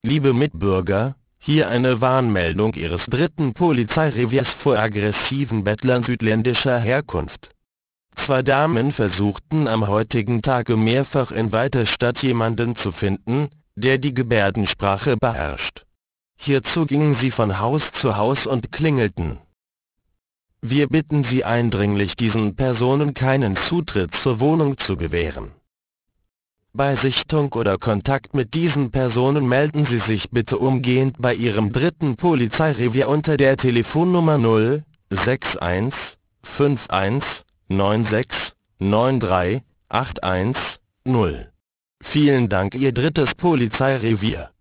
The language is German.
Liebe Mitbürger, hier eine Warnmeldung Ihres dritten Polizeireviers vor aggressiven Bettlern südländischer Herkunft. Zwei Damen versuchten am heutigen Tage mehrfach in weiter Stadt jemanden zu finden, der die Gebärdensprache beherrscht. Hierzu gingen sie von Haus zu Haus und klingelten. Wir bitten Sie eindringlich, diesen Personen keinen Zutritt zur Wohnung zu gewähren. Bei Sichtung oder Kontakt mit diesen Personen melden Sie sich bitte umgehend bei Ihrem dritten Polizeirevier unter der Telefonnummer 061 51 96 93 81 0. Vielen Dank, Ihr drittes Polizeirevier.